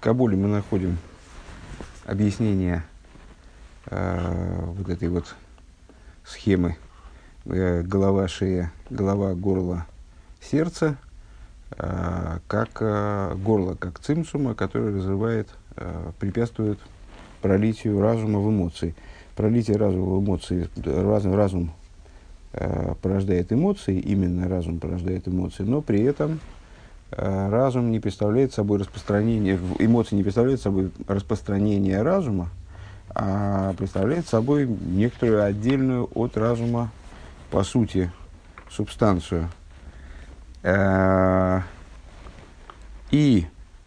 Кабуле мы находим объяснение вот этой вот схемы голова, шея, голова, горло, сердце, как горло, как цимсума, который разрывает, препятствует пролитию разума в эмоции. Пролитие разума в эмоции, разум порождает эмоции, именно разум порождает эмоции, но при этом разум не представляет собой распространение, эмоции не представляют собой распространение разума, а представляет собой некоторую отдельную от разума, по сути, субстанцию. И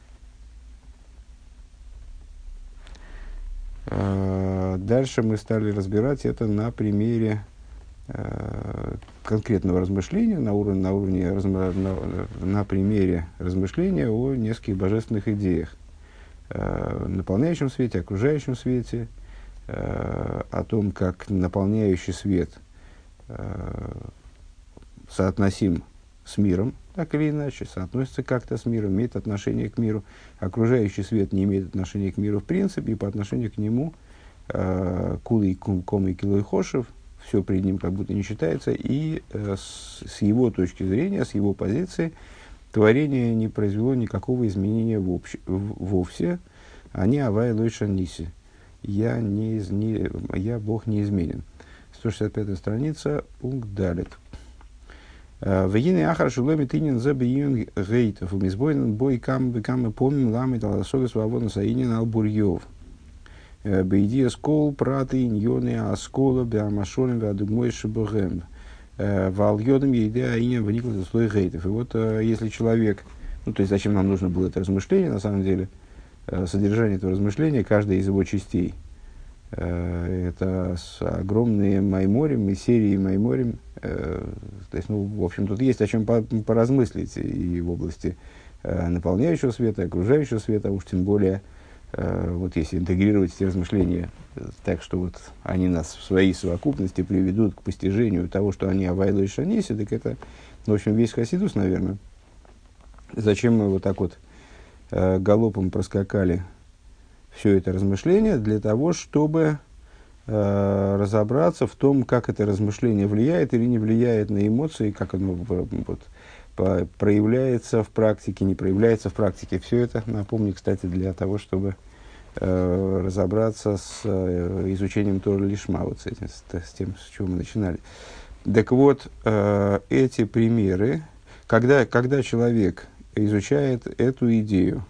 дальше мы стали разбирать это на примере конкретного размышления, на примере размышления о нескольких божественных идеях, наполняющем свете, окружающем свете, о том, как наполняющий свет соотносим с миром, так или иначе, соотносится как-то с миром, имеет отношение к миру. Окружающий свет не имеет отношения к миру в принципе, и по отношению к нему кулы, ком и килой хошев, все пред ним как будто не считается, и с его точки зрения, с его позиции, творение не произвело никакого изменения вовсе, они авай лойша ниси. Я Бог неизменен. 165 страница, пункт далит. Вегины ахар шуломи тынин забиюн гейтов, умизбойнен бой кам помним ламит аласога свободно саинин албурьев. Бейдия скол праты иньоны аскола беамашолем веадугмой шибугэм. Вал йодом ейде аинин вникла за слой гейтов. И вот если человек, то есть зачем нам нужно было это размышление, на самом деле, содержание этого размышления, каждая из его частей, это огромные майморим и серии майморим. То есть, в общем, тут есть о чем поразмыслить и в области наполняющего света, окружающего света, уж тем более, вот если интегрировать эти размышления так, что вот они нас в своей совокупности приведут к постижению того, что они авайло и шаниси, так это, в общем, весь хасидус, наверное. Зачем мы вот так вот галопом проскакали все это размышление? Для того, чтобы разобраться в том, как это размышление влияет или не влияет на эмоции, как оно проявляется в практике, не проявляется в практике. Все это, напомню, кстати, для того, чтобы разобраться с изучением Торы Лишма, вот с тем, с чего мы начинали. Так вот, эти примеры, когда человек изучает эту идею,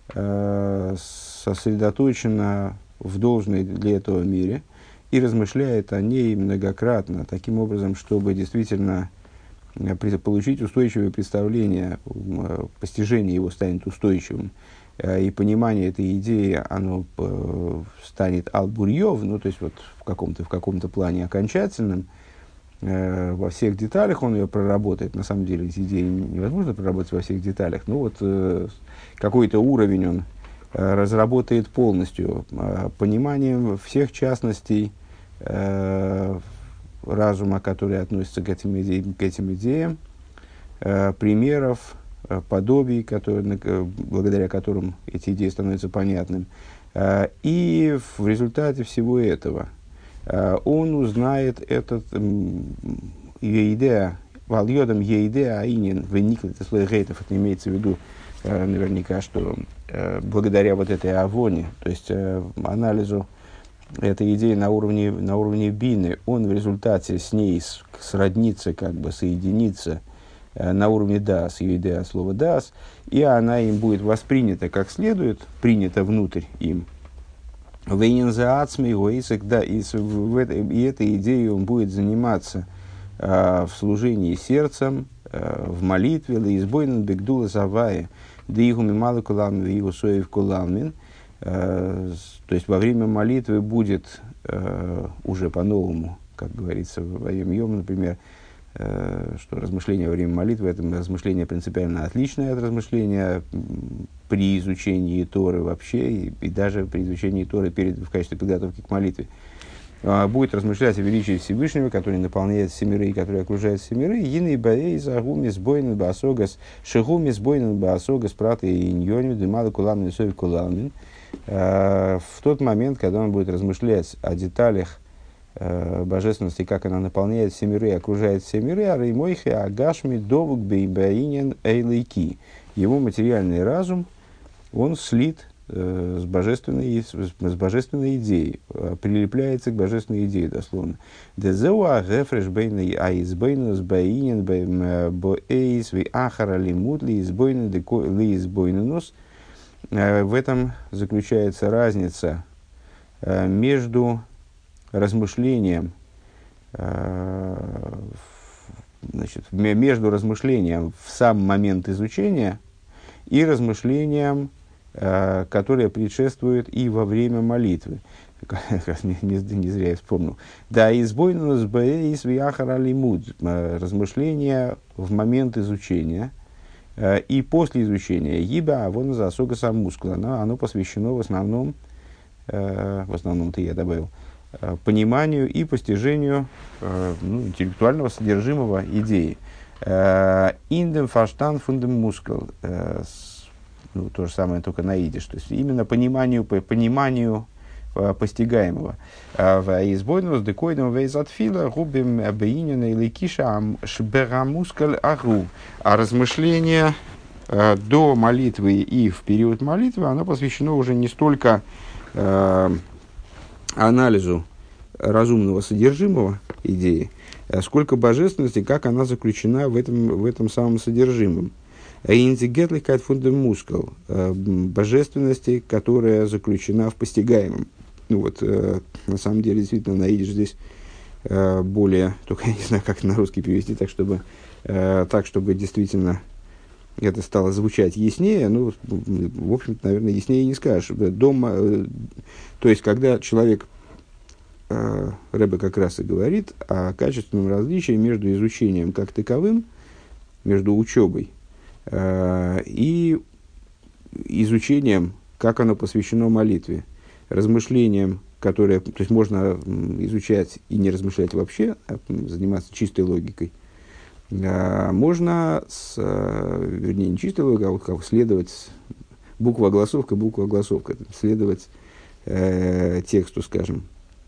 сосредоточенно в должной для этого мире и размышляет о ней многократно, таким образом, чтобы действительно получить устойчивое представление, постижение его станет устойчивым, и понимание этой идеи, оно станет албурьев, то есть вот в каком-то плане окончательным, во всех деталях он ее проработает. На самом деле эти идеи невозможно проработать во всех деталях, но вот какой-то уровень он разработает полностью, пониманием всех частностей разума, которые относятся к этим идеям, примеров, подобий, благодаря которым эти идеи становятся понятным. И в результате всего этого он узнает этот идея, вальодом идея аинин веникли слой гейтов, это имеется в виду наверняка, что благодаря вот этой авоне, то есть анализу этой идеи на уровне бины, он в результате с ней сроднится, как бы соединится на уровне дас, ее идея от слова дас, и она им будет воспринята как следует, принята внутрь им. Да, и этой идеей он будет заниматься в служении сердцем, в молитве, лаизбойнен бегдула завая, да игуми малы кулам, его соев куламин. То есть во время молитвы будет уже по-новому, как говорится в Ваем Йом, например, что размышление во время молитвы – это размышление принципиально отличное от размышления при изучении Торы вообще, и даже при изучении Торы в качестве подготовки к молитве. будет размышлять о величии Всевышнего, который наполняет все миры и который окружает все миры. Йины баэй загуми сбойнен басогас шигуми сбойнен басогас праты и иньоним дымада куламин сови куламин. В тот момент, когда он будет размышлять о деталях божественности, как она наполняет все миры и окружает все миры, а реймойхи агашми довук бейбаинен эйлейки. Его материальный разум, он слит с божественной идеей, прилепляется к божественной идее, дословно. Дезеуа гефреш бейный аизбейнус бейнен боэйс ви ахара лимут ли избойнен ли избойненус. В этом заключается разница между размышлением, между размышлением в сам момент изучения и размышлением, которое предшествует и во время молитвы. Не зря я вспомнил. Да, избойнус бэйс ви ахара лимут. Размышления в момент изучения и после изучения. Еба, а вон за осога сам мускул. Оно посвящено в основном-то я добавил, пониманию и постижению интеллектуального содержимого идеи. Индем фаштан фундем мускул. То же самое, только на идиш. То есть именно пониманию постигаемого. В избойнус декойдем вейзатфила губим бейнина или киша шберамускаль агу. А размышление до молитвы и в период молитвы, оно посвящено уже не столько анализу разумного содержимого идеи, сколько божественности, как она заключена в этом самом содержимом. Интегетлихкайт фундем мускул, божественности, которая заключена в постигаемом. На самом деле, действительно, на идиш здесь более, только я не знаю, как на русский перевести, так, чтобы действительно это стало звучать яснее. В общем-то, наверное, яснее не скажешь. То есть, когда человек, Ребе как раз и говорит о качественном различии между изучением как таковым, между учебой, и изучением, как оно посвящено молитве, размышлением, которое, то есть можно изучать и не размышлять вообще, а заниматься чистой логикой. Можно, вернее, не чистой логикой, а вот как следовать буква-огласовка, следовать тексту, скажем,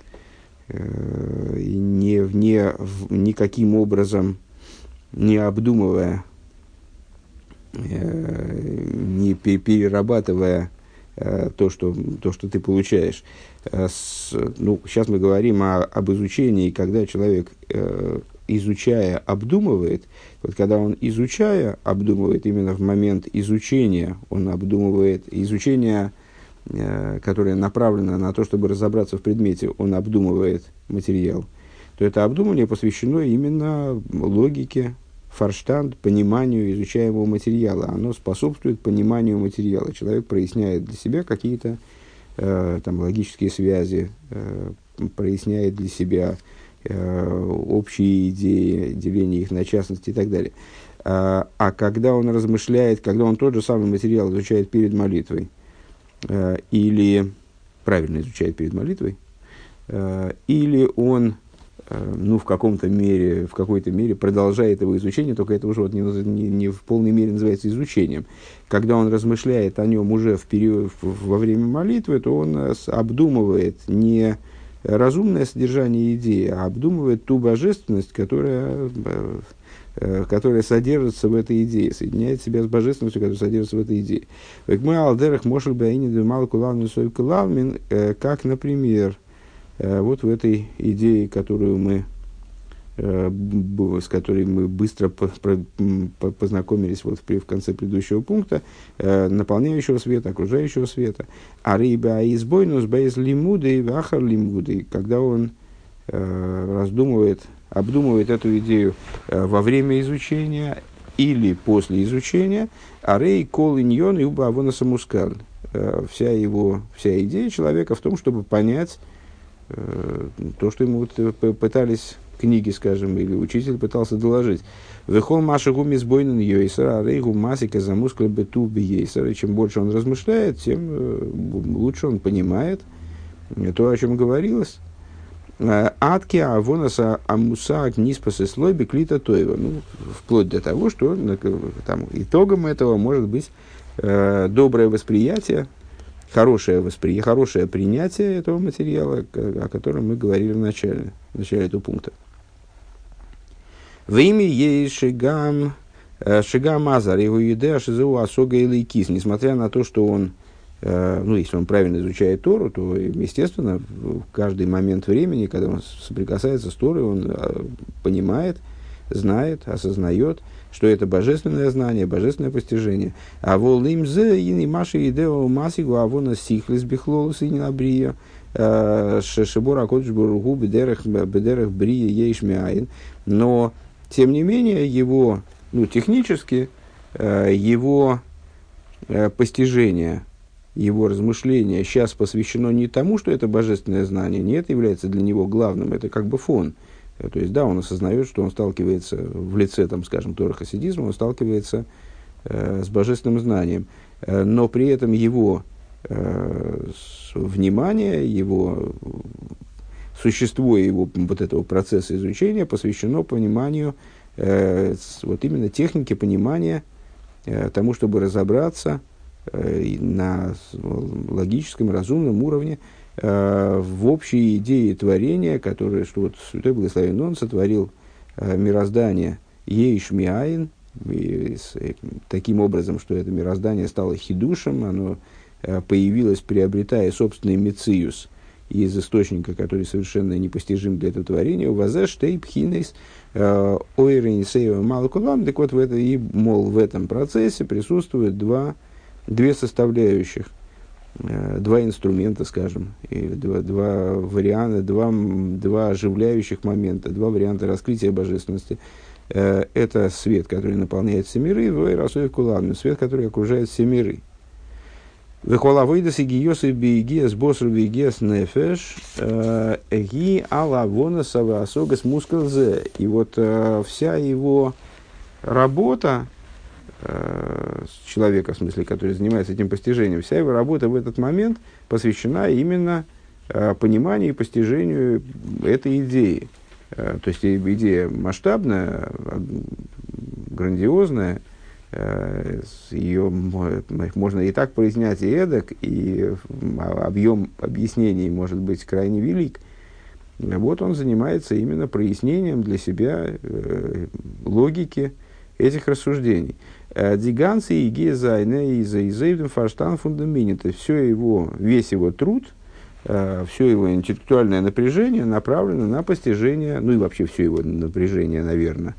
и никаким образом не обдумывая, не перерабатывая то, что ты получаешь. Сейчас мы говорим об изучении, когда человек, изучая, обдумывает. Вот когда он, изучая, обдумывает, именно в момент изучения, он обдумывает изучение, которое направлено на то, чтобы разобраться в предмете, он обдумывает материал, то это обдумывание посвящено именно логике, форштанд, пониманию изучаемого материала. Оно способствует пониманию материала. Человек проясняет для себя какие-то логические связи, проясняет для себя общие идеи, деление их на частности и так далее. А когда он размышляет, когда он тот же самый материал изучает перед молитвой, или правильно изучает перед молитвой, или он в какой-то мере продолжает его изучение, только это уже не в полной мере называется изучением. Когда он размышляет о нем уже во время молитвы, то он обдумывает не разумное содержание идеи, а обдумывает ту божественность, которая содержится в этой идее, соединяет себя с божественностью, которая содержится в этой идее. Как, например, вот в этой идее, с которой мы быстро познакомились в конце предыдущего пункта, наполняющего света, окружающего света. А рейба избойнус бейз лимуды и ахар лимуды, когда он обдумывает эту идею во время изучения или после изучения, а рей кол иньон и уба авона самускаль. Вся идея человека в том, чтобы понять то, что ему пытались книги, скажем, или учитель пытался доложить. Вехол маша гуми сбойнен йойсер, а рейгу масика замускаль бету бейсер. И чем больше он размышляет, тем лучше он понимает то, о чем говорилось. Атки авонаса амусак ниспасы слой беклита тоева. Ну, вплоть до того, что там, итогом этого может быть доброе восприятие, хорошее принятие этого материала, о котором мы говорили в начале этого пункта. В имя ей шигам азар его еде ашизеу асога или кис. Несмотря на то, что он, если он правильно изучает Тору, то, естественно, в каждый момент времени, когда он соприкасается с Торой, он понимает, знает, осознает, что это божественное знание, божественное постижение. А волим зе и не маши идео масигу авона сихлис бихлолус и не набрия шебора кодж бургу бедерах брия ейшмиаин. Но тем не менее его, технически его постижение, его размышление сейчас посвящено не тому, что это божественное знание, не это является для него главным, это как бы фон. То есть, да, он осознает, что он сталкивается в лице, скажем, Тора хасидизма, он сталкивается с божественным знанием, но при этом его внимание, его существо его вот этого процесса изучения посвящено пониманию именно техники понимания тому, чтобы разобраться на логическом, разумном уровне в общей идее творения, которое, что вот Святой Благословен Он сотворил мироздание ейшмиаин, таким образом, что это мироздание стало хидушем, оно появилось, приобретая собственный мециус из источника, который совершенно непостижим для этого творения, «Вазе штейп хинейс ойренисеева малкулам». Так вот, в этом процессе присутствуют две составляющих, два инструмента, скажем, или два варианта, два оживляющих момента, два варианта раскрытия божественности. Это свет, который наполняет все миры, свет, который окружает все миры. Вехолавойдас и гиосы бейгиас босру бейгиас нефеш ги алавона савасогас мускалзе. И вот вся его работа, человека, в смысле, который занимается этим постижением, вся его работа в этот момент посвящена именно пониманию и постижению этой идеи. То есть идея масштабная, грандиозная, ее можно и так произнять, и эдак, и объем объяснений может быть крайне велик. Вот он занимается именно прояснением для себя логики этих рассуждений. Диганцы и гезайне и заизейвден фарштан фундамент. Весь его труд, все его интеллектуальное напряжение направлено на постижение, и вообще все его напряжение, наверное,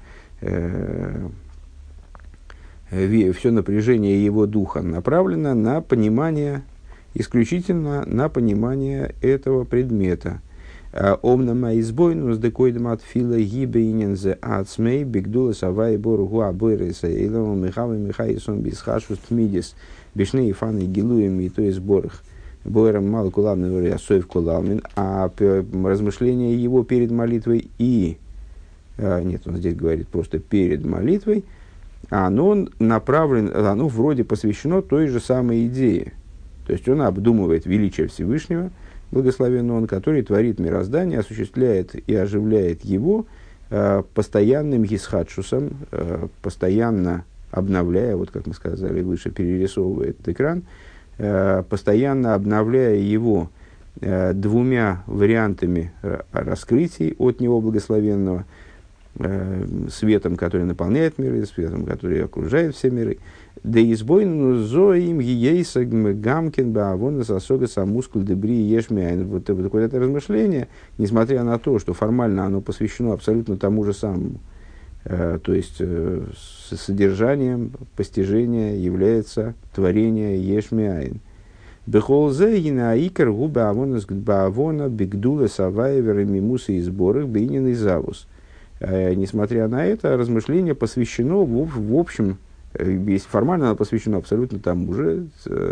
все напряжение его духа направлено на понимание, исключительно на понимание этого предмета. Омнама избойнус декойдем от фила гибейнензе ацмей бигдула савай боргу абойреса илом михавы михайсон бисхашус тмидис бишней фаны гилуем и то есть борг бойрам мал кулавный асоев кулавмин. А размышление его перед молитвой нет, он здесь говорит просто перед молитвой, оно направлено, оно вроде посвящено той же самой идее. То есть он обдумывает величие Всевышнего, благословен он, который творит мироздание, осуществляет и оживляет его постоянным гисхадшусом, постоянно обновляя, вот как мы сказали выше, перерисовывает этот экран, постоянно обновляя его двумя вариантами раскрытий от него благословенного, светом, который наполняет миры, светом, который окружает все миры. Да избойну зоим гиейса гамкин баавона сосога самускул дебри ешмяин. Вот это размышление, несмотря на то, что формально оно посвящено абсолютно тому же самому, то есть содержанием постижения является творение ешмяин. Бехолзе гинаикер губа авона бигдула саваевер мимуса и сборах бейнин и завус. Несмотря на это, размышление посвящено, в общем, если формально оно посвящено абсолютно тому же,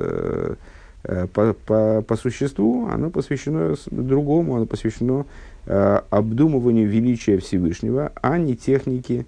по существу оно посвящено другому, оно посвящено обдумыванию величия Всевышнего, а не технике,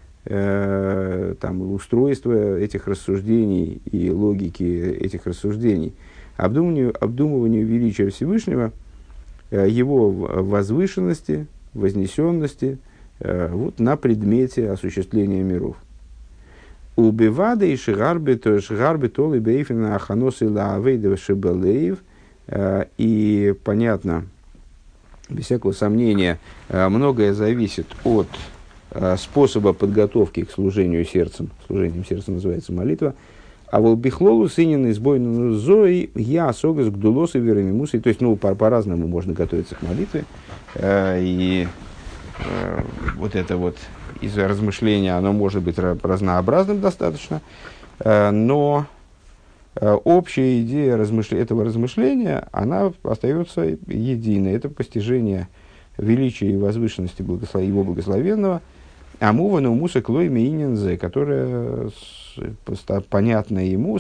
устройства этих рассуждений и логики этих рассуждений. Обдумыванию величия Всевышнего его возвышенности, вознесенности вот, на предмете осуществления миров. Убивада и шигарби толы бейфина аханосы лаавейдова шибалеев. И понятно, без всякого сомнения, многое зависит от способа подготовки к служению сердцем. Служением сердцем называется молитва. А волбихлолу сынин избойну зои я осогас гдулосы верамимусы. То есть, по-разному можно готовиться к молитве. И вот это вот из-за размышления, оно может быть разнообразным достаточно. Но общая идея этого размышления, она остается единой. Это постижение величия и возвышенности его благословенного. Амува наумуса клойми ининзе, которая стала понятна ему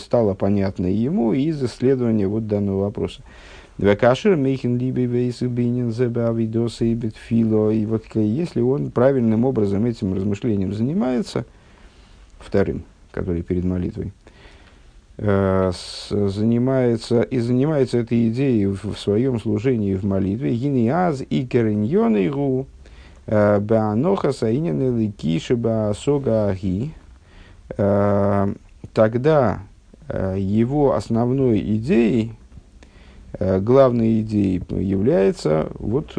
из исследования вот данного вопроса. Векашир мейхин либе вейсы бининзе бавидоса и бетфило. И вот если он правильным образом этим размышлением занимается, вторым, который перед молитвой, занимается этой идеей в своем служении в молитве, гиниаз и кереньонейгу бааноха саинен ликиши баасога аги, тогда его основной идеей, главной идеей является вот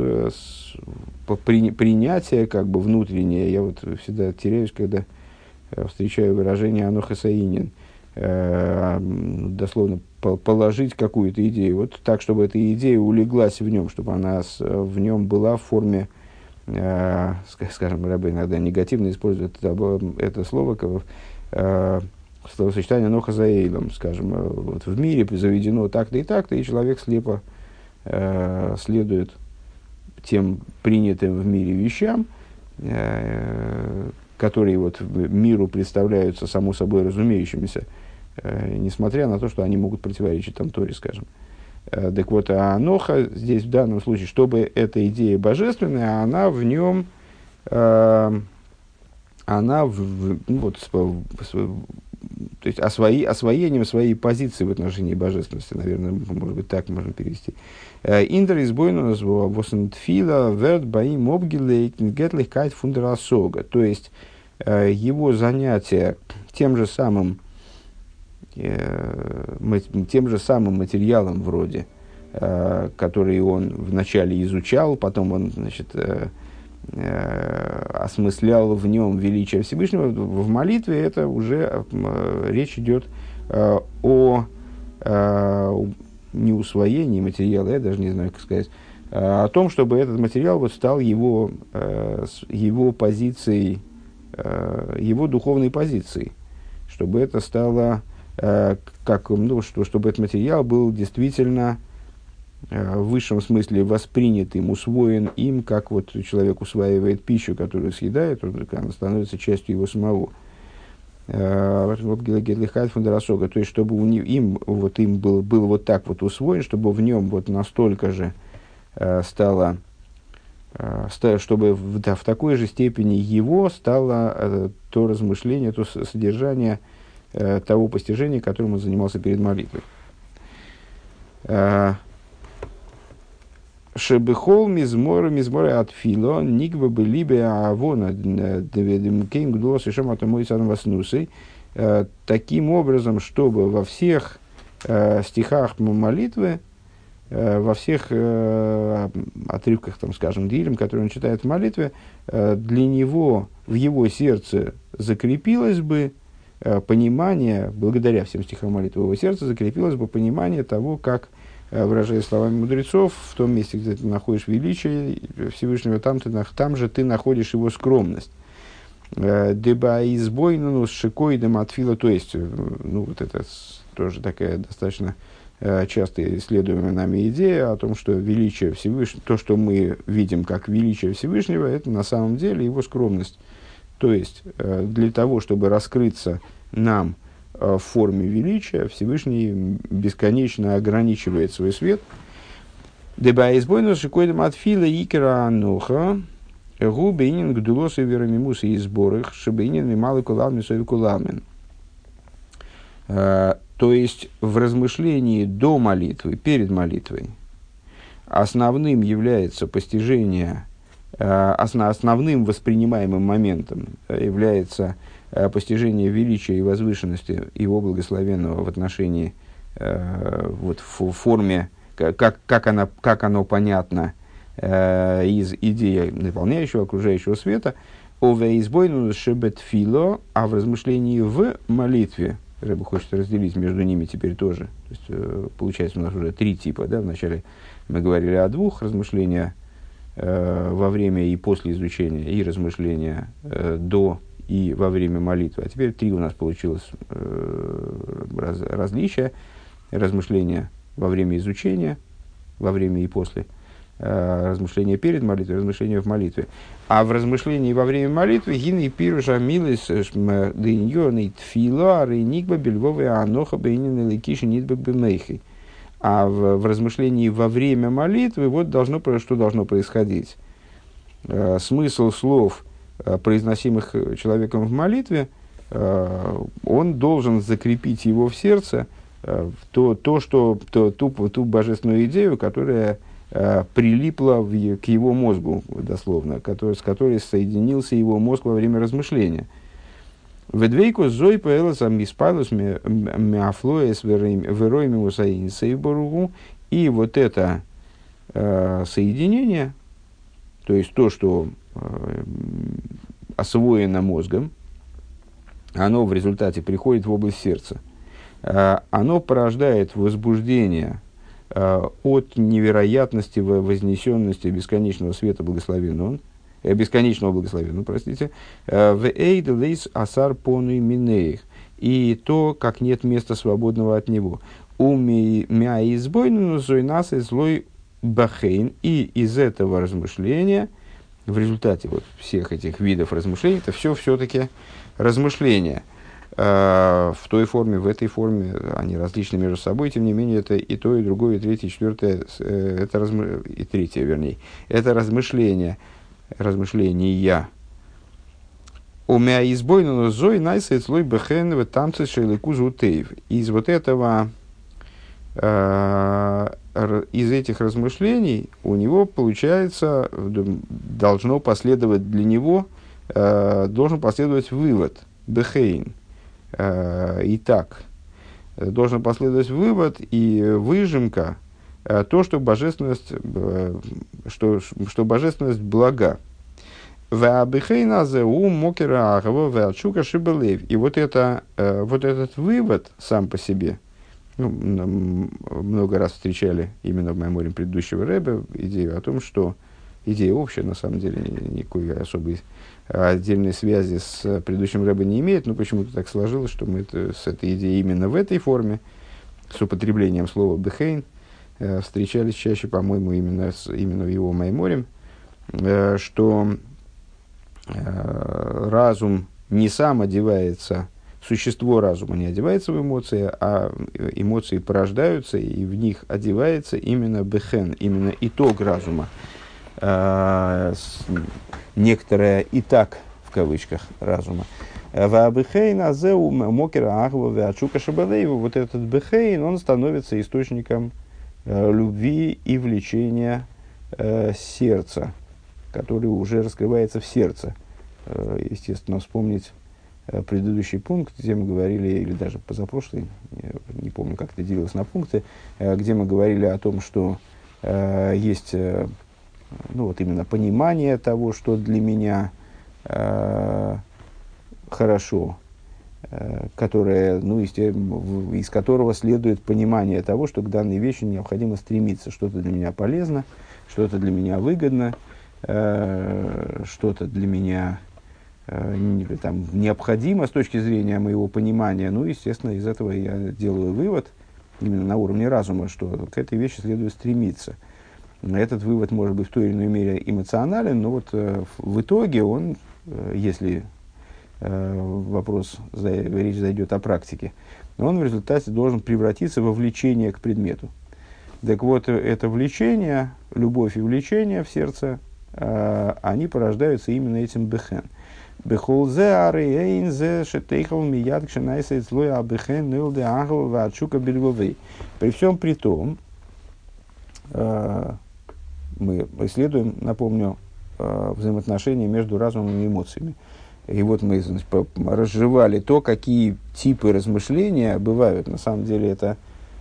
принятие как бы внутреннее. Я вот всегда теряюсь, когда встречаю выражение «аноха саинен», дословно положить какую-то идею, вот так, чтобы эта идея улеглась в нем, чтобы она в нем была в форме, скажем, рабы иногда негативно используют это слово, словосочетание «ноха за эйлом», скажем, вот в мире заведено так-то, и человек слепо следует тем принятым в мире вещам, которые вот миру представляются само собой разумеющимися, несмотря на то, что они могут противоречить там Торе, скажем. Так вот, аноха здесь в данном случае, чтобы эта идея божественная, она в нем, то есть освоением своей позиции в отношении божественности, наверное, может быть, так можно перевести. Индер избойну восентфила верт баим обгилейт гетлихкайт фундерасога. То есть, его занятие тем же самым материалом вроде, который он вначале изучал, потом он, осмыслял в нем величие Всевышнего, в молитве это уже речь идет о не усвоении материала, я даже не знаю, как сказать, о том, чтобы этот материал вот стал его позицией, его духовной позицией, чтобы это стало, чтобы этот материал был действительно в высшем смысле воспринят им, усвоен им, как вот человек усваивает пищу, которую съедает, она становится частью его самого. То есть, чтобы им был вот так вот усвоен, чтобы в нем вот настолько же стало, чтобы в такой же степени его стало то размышление, то содержание того постижения, которым он занимался перед молитвой. Шебехол мизморы от фило никва бы либе авона деведемкейм гдос и шамата мой сам васнусой. Таким образом, чтобы во всех стихах молитвы, во всех отрывках, там, скажем, дилем, которые он читает в молитве, для него, в его сердце закрепилось бы понимание, благодаря всем стихам молитвы, в его сердце закрепилось бы понимание того, как, выражаясь словами мудрецов, в том месте, где ты находишь величие Всевышнего, там же ты находишь его скромность. Деба избойну с шикоидом от фила, то есть, вот это тоже такая достаточно часто исследуемая нами идея о том, что величие Всевышнего, то, что мы видим как величие Всевышнего, это на самом деле его скромность. То есть, для того, чтобы раскрыться нам в форме величия, Всевышний бесконечно ограничивает свой свет. Деба избойну с шикоидом от фила икера аноха губейнин гдулосы верамимусы и сборах шебейнин мималы кулалми сови кулалмен. То есть, в размышлении до молитвы, перед молитвой, основным является постижение, основным воспринимаемым моментом является постижение величия и возвышенности его благословенного в отношении, вот, в форме, как оно понятно из идеи наполняющего окружающего света, овеизбойну шебетфило, а в размышлении в молитве, Рэбе хочет разделить между ними теперь тоже. То есть, получается, у нас уже 3 типа. Да? Вначале мы говорили о 2: размышления во время и после изучения, и размышления до и во время молитвы. А теперь 3 у нас получилось различия. Размышления во время изучения, во время и после. Размышления перед молитвой, размышления в молитве. А в размышлении во время молитвы гины пируша милис дыньёный тфила рейникба бельвовая аноха бейнин ликиши нитбек бемейхи. А в размышлении во время молитвы вот что должно происходить. Смысл слов, произносимых человеком в молитве, он должен закрепить его в сердце, ту божественную идею, которая прилипла к его мозгу, дословно, с которой соединился его мозг во время размышления. Ведвейку зой пэлэсам испалус миафлоэс вероймиус аинсейборугу. И вот это соединение, то есть то, что освоено мозгом, оно в результате приходит в область сердца. Оно порождает возбуждение от невероятности вознесенности бесконечного света благословенного, простите, в эйдлейс асар понуй минеих, и то, как нет места свободного от него. Уми мя избойну зойнас злой бахейн. И из этого размышления, в результате вот всех этих видов размышлений, это все-таки размышления. В той форме, в этой форме, они различны между собой, тем не менее, это и то, и другое, и третье, и четвертое, и третье, вернее, это размышления. Умя избойну зой найсет слой бэхэн в тамце шейлыку зутеев. Из вот этого, из этих размышлений у него получается, должен последовать вывод бэхейн. Итак, должен последовать вывод и выжимка, что божественность блага. И вот этот вывод сам по себе, много раз встречали именно в майморе предыдущего Ребе идею о том, что идея общая, на самом деле, никакой особой отдельной связи с предыдущим Ребе не имеет, но почему-то так сложилось, что мы с этой идеей именно в этой форме, с употреблением слова «бехейн», встречались чаще, по-моему, именно в его майморе, что разум не сам одевается, существо разума не одевается в эмоции, а эмоции порождаются, и в них одевается именно бехен, именно итог разума. Некоторое «и так» в кавычках разума. Вот этот бехейн, он становится источником любви и влечения сердца, который уже раскрывается в сердце. Естественно, вспомнить предыдущий пункт, где мы говорили, или даже позапрошлый, не помню, как это делилось на пункты, где мы говорили о том, что есть именно понимание того, что для меня хорошо, которое, из которого следует понимание того, что к данной вещи необходимо стремиться. Что-то для меня полезно, что-то для меня выгодно, что-то для меня необходимо с точки зрения моего понимания. Естественно, из этого я делаю вывод, именно на уровне разума, что к этой вещи следует стремиться. Этот вывод может быть в той или иной мере эмоционален, но в итоге он, если речь зайдет о практике, он в результате должен превратиться во влечение к предмету. Так вот, это влечение, любовь и влечение в сердце, они порождаются именно этим бехен. Бехолзе арейнзе шетейхал мияд кшенайсет злой абехен нилде ангел ваачука бельвовей. При всем при том, мы исследуем, напомню, взаимоотношения между разумом и эмоциями. И вот мы, значит, разжевали то, какие типы размышления бывают. На самом деле это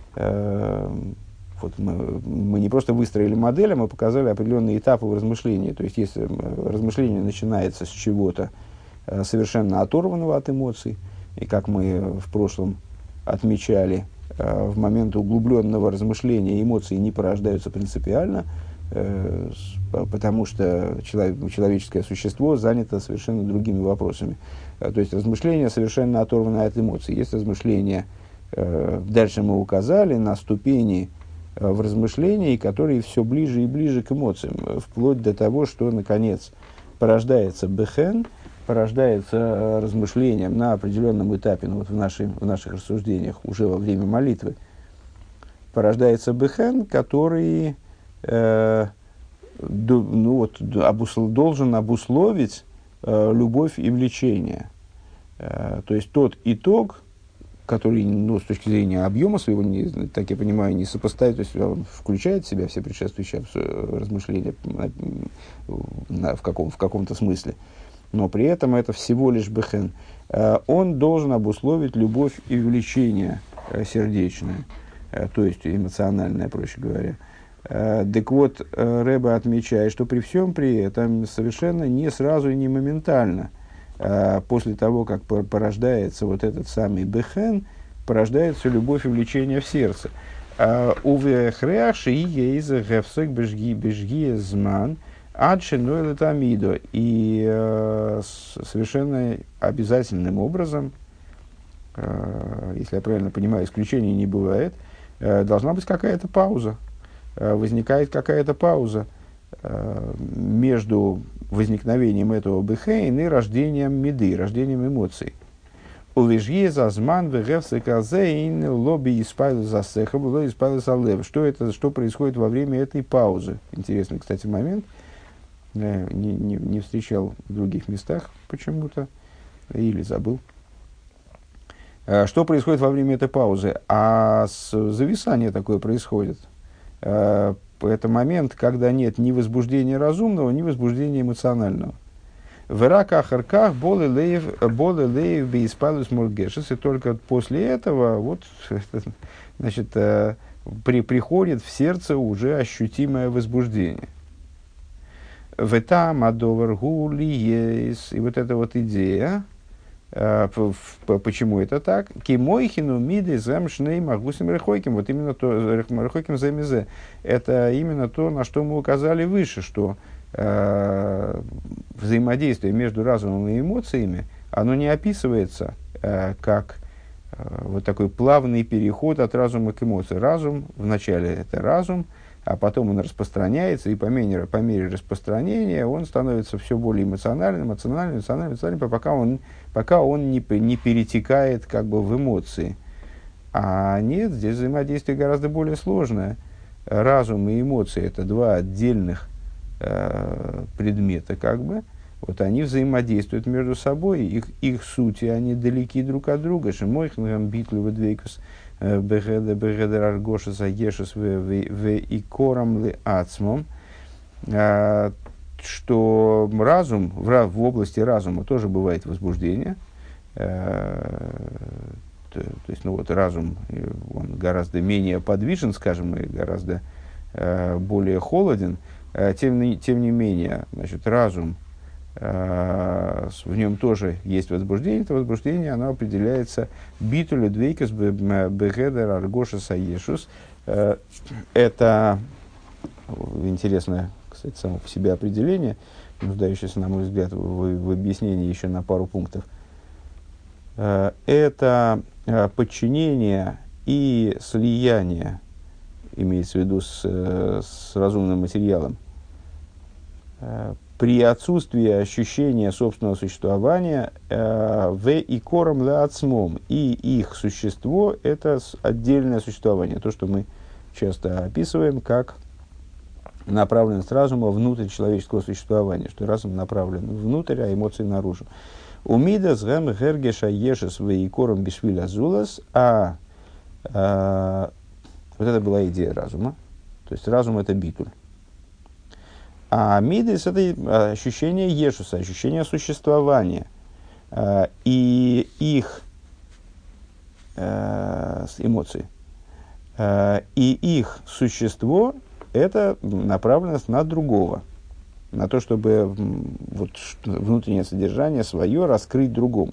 вот мы не просто выстроили модель, а мы показали определенные этапы в размышлении. То есть, если размышление начинается с чего-то совершенно оторванного от эмоций, и как мы в прошлом отмечали, в момент углубленного размышления эмоции не порождаются принципиально, потому что человеческое существо занято совершенно другими вопросами. То есть размышление совершенно оторвано от эмоций. Есть размышления, дальше мы указали на ступени в размышлении, которые все ближе и ближе к эмоциям, вплоть до того, что, наконец, порождается бехен, порождается размышлением на определенном этапе, ну, вот в наших рассуждениях, уже во время молитвы, порождается бехен, который должен обусловить любовь и влечение. То есть тот итог, который, с точки зрения объема своего, так я понимаю, не сопоставит, то есть он включает в себя все предшествующие размышления в каком-то смысле, но при этом это всего лишь бехен. Он должен обусловить любовь и влечение сердечное, то есть эмоциональное, проще говоря. Так вот, Ребе отмечает, что при всем при этом совершенно не сразу и не моментально, после того, как порождается вот этот самый бехен, порождается любовь и влечение в сердце. Увехреаши ейзе гефсек бежги зман адшиной летамидо. И совершенно обязательным образом, если я правильно понимаю, исключений не бывает, должна быть какая-то пауза. Возникает какая-то пауза между возникновением этого бехейн и рождением миды, рождением эмоций. Увижье зазман вегевсы казейн лоби испайлы засехаб, лоби испайлы салев. Что происходит во время этой паузы? Интересный, кстати, момент. Не встречал в других местах почему-то, или забыл. Что происходит во время этой паузы? Зависание такое происходит. Это момент, когда нет ни возбуждения разумного, ни возбуждения эмоционального. В раках арках болы леев бейспалус моргешес, и только после этого значит, приходит в сердце уже ощутимое возбуждение. Ветам адовар гули есть, и вот эта вот идея. Почему это так? Кимойхину миды замшней магусим рехойким. Вот именно то, рехойким замизе. Это именно то, на что мы указали выше, что взаимодействие между разумом и эмоциями, оно не описывается как вот такой плавный переход от разума к эмоции. Разум, вначале это разум, а потом он распространяется, и по мере распространения он становится все более эмоциональным, пока он не перетекает как бы в эмоции. А нет, здесь взаимодействие гораздо более сложное. Разум и эмоции – это два отдельных предмета, как бы. Вот они взаимодействуют между собой, их сути, они далеки друг от друга. Шемойхнгам битлю ведвейкус бегедер аргоша заешус в икорам ли ацмом. Что разум, в области разума тоже бывает возбуждение. То есть, разум, он гораздо менее подвижен, скажем, и гораздо более холоден. Тем не менее, значит, разум, в нем тоже есть возбуждение. Это возбуждение, оно определяется битулю двейкас бегедер аргоша саешус. Это интересное, кстати, само по себе определение, нуждающееся, на мой взгляд, в объяснении еще на пару пунктов. Это подчинение и слияние, имеется в виду с разумным материалом, при отсутствии ощущения собственного существования в икорам леацмом, и их существо – это отдельное существование, то, что мы часто описываем как направленность разума внутрь человеческого существования, что разум направлен внутрь, а эмоции наружу. Умида згэм гергеша ешес вейкором бишвиля зулас, вот это была идея разума, то есть разум – это битуль. А мидейс – это ощущение ешуса, ощущение существования. И их эмоции. И их существо – это направленность на другого, на то, чтобы вот, внутреннее содержание свое раскрыть другому.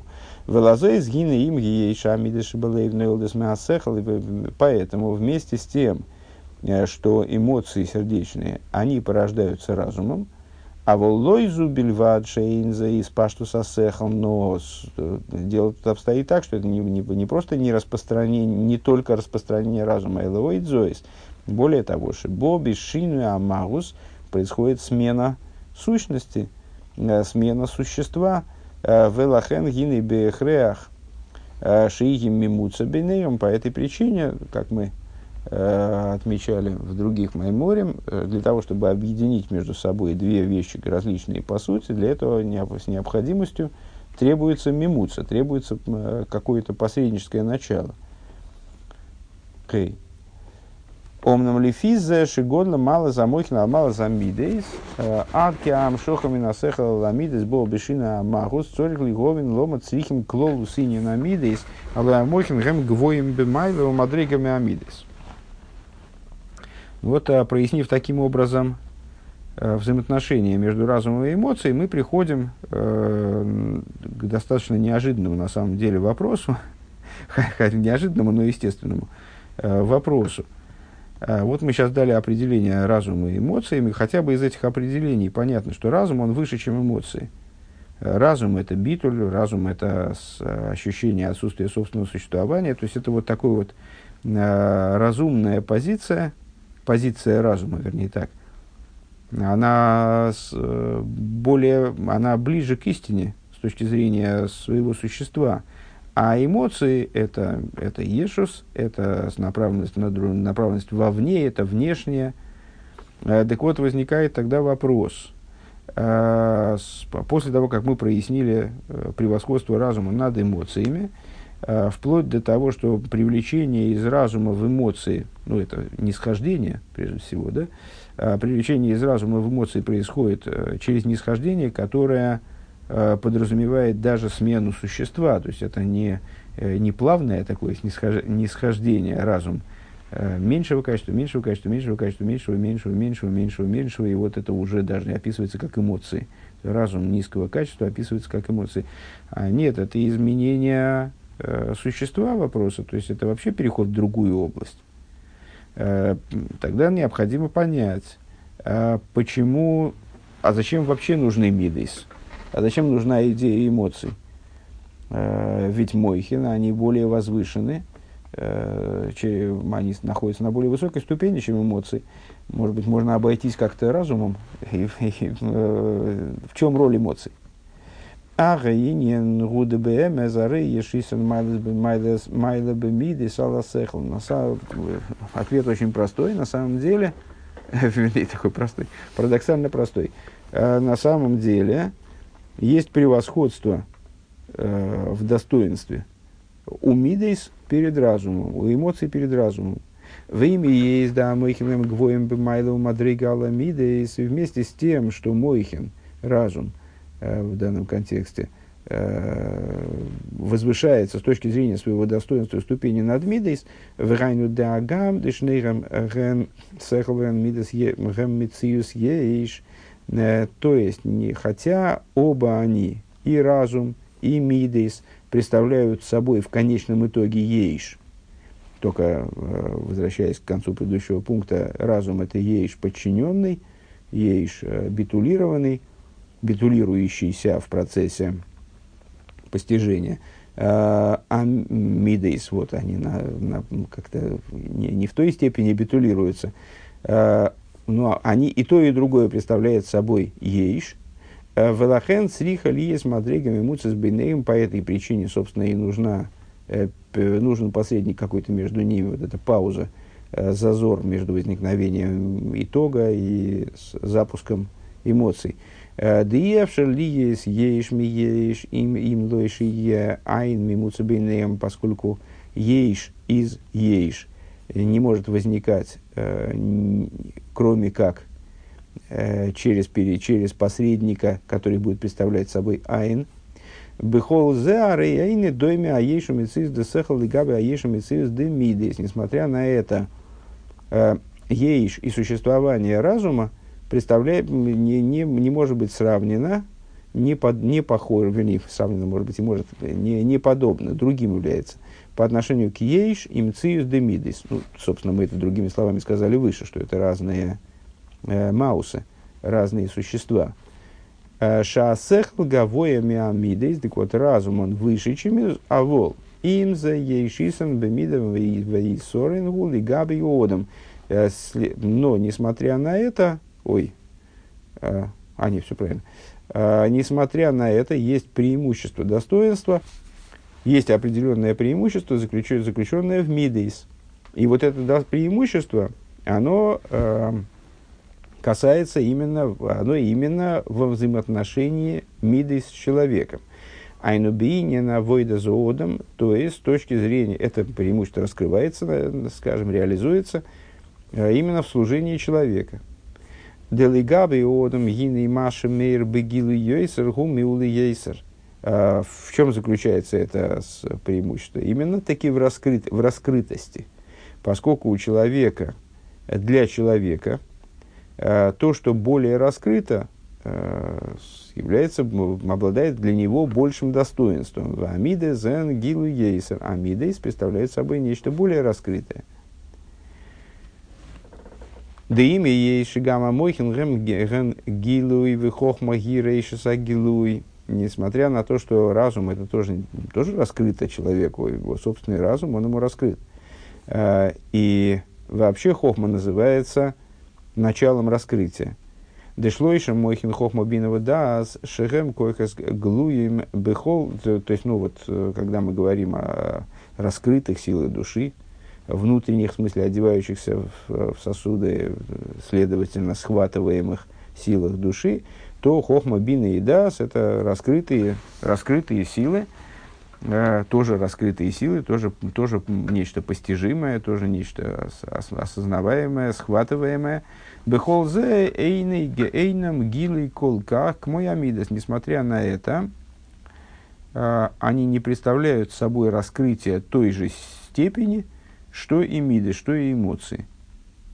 Поэтому вместе с тем, что эмоции сердечные, они порождаются разумом, а воллойзу бельвад шейнза из паштуса сехом, но дело тут обстоит так, что это не просто не распространение, не только распространение разума, элоидзоис. Более того, что боби шину амагус происходит смена сущности, смена существа. Велахен гины бехреах шиигим мимуца бенеем. По этой причине, как мы отмечали в других майморем, для того, чтобы объединить между собой две вещи различные по сути, для этого с необходимостью требуется мимуца, требуется какое-то посредническое начало. Okay. Омнам лифизе шигодла мало замойхна, мало замидейс, адки амшохами насехала ламидейс, бол бешина амагус, цорих лиговин лома црихим клолу синин амидейс, але амойхин гэм гвоим бемайло мадригами амидейс. Вот, прояснив таким образом взаимоотношения между разумом и эмоцией, мы приходим к достаточно неожиданному на самом деле вопросу, неожиданному, но естественному вопросу. Вот мы сейчас дали определение разума и эмоциями. Хотя бы из этих определений понятно, что разум, он выше, чем эмоции. Разум – это битуль, разум – это ощущение отсутствия собственного существования. То есть, это вот такая вот разумная позиция разума, вернее так. Она ближе к истине с точки зрения своего существа. А эмоции – это ешус, это направленность вовне, это внешнее. Так вот, возникает тогда вопрос. После того, как мы прояснили превосходство разума над эмоциями, вплоть до того, что привлечение из разума в эмоции, ну, это нисхождение, прежде всего, да, привлечение из разума в эмоции происходит через нисхождение, которое подразумевает даже смену существа, то есть это не плавное такое нисхождение, разум меньшего качества, и вот это уже даже описывается как эмоции. Разум низкого качества описывается как эмоции. А нет, это изменение существа вопроса, то есть это вообще переход в другую область. Тогда необходимо понять, почему, зачем вообще нужны мидейс? А зачем нужна идея эмоций? Ведь мойхин, они более возвышены, они находятся на более высокой ступени, чем эмоции. Может быть, можно обойтись как-то разумом. В чем роль эмоций? Ответ очень простой, на самом деле, такой простой, парадоксально простой. На самом деле, есть превосходство в достоинстве у мидейс перед разумом, у эмоций перед разумом. В имя есть, да, мойхин гвоем бемайлу мадригала мидейс, и вместе с тем, что мойхин, разум, в данном контексте, возвышается с точки зрения своего достоинства ступени над мидейс, врайну даагам дешнейрам гэм сэхлвэн мидейс гэм мициюс ейш. То есть, хотя оба они, и разум, и мидейс, представляют собой в конечном итоге ейш. Только, возвращаясь к концу предыдущего пункта, разум – это ейш подчиненный, ейш битулированный, битулирующийся в процессе постижения. А мидейс, вот они как-то не в той степени битулируются, но они и то, и другое представляют собой ейш. Велахен сриха лиес мадрегами муцис бейнеем. По этой причине, собственно, и нужен посредник какой-то между ними, вот эта пауза, зазор между возникновением итога и запуском эмоций. Диевшер лиес ейш ми ейш им лойши е айн ми муцис бейнеем, поскольку ейш из ейш не может возникать, кроме как через посредника, который будет представлять собой айн. Бехол зе арейны дойме аешу мецис де сехал и габи аешу мецис де мидес. Несмотря на это, ейш и существование разума представляет, не может быть сравнено, не похоже, вернее, сравнено, может быть, и может, не подобно, другим является, по отношению к ейш и мциус де мидес. Ну, собственно, мы это другими словами сказали выше, что это разные маусы, разные существа. Шаасехл гавоя миамидес, так вот, разум он выше, чем авол. Им за ейшисан бемидом вейсорин гули габи одам. Но, несмотря на это, нет, все правильно. Несмотря на это, есть преимущество достоинства, есть определенное преимущество, заключенное в мидейс. И вот это преимущество, оно касается именно во взаимоотношении мидейс с человеком. Айнубиине на войда зоодом, то есть с точки зрения, это преимущество раскрывается, скажем, реализуется именно в служении человека. Делигаби одам гины маши мейр бегилу йойсер гумиулы йойсер. В чем заключается это преимущество? Именно таки в раскрытости. Поскольку у человека, для человека, то, что более раскрыто, обладает для него большим достоинством. Амиде зен гилу йойсер. Амидес представляет собой нечто более раскрытое. Да имя ей шигама мойхин ген гилуй вихохма гирейшиса гилуй. Несмотря на то, что разум это тоже раскрыто человеку, его собственный разум, он ему раскрыт. И вообще хохма называется началом раскрытия. Дешлойша мойхин хохма бинова даас шехем койхас глуим бехол. То есть, когда мы говорим о раскрытых силах души, внутренних, в смысле, одевающихся в сосуды, следовательно, схватываемых силах души, то хохма, бина и дас – это раскрытые силы, тоже раскрытые силы, тоже нечто постижимое, тоже нечто осознаваемое, схватываемое. Бехолзе эйный гейнам гилый колках к мой амидас. Несмотря на это, они не представляют собой раскрытие той же степени, что и миды, что и эмоции.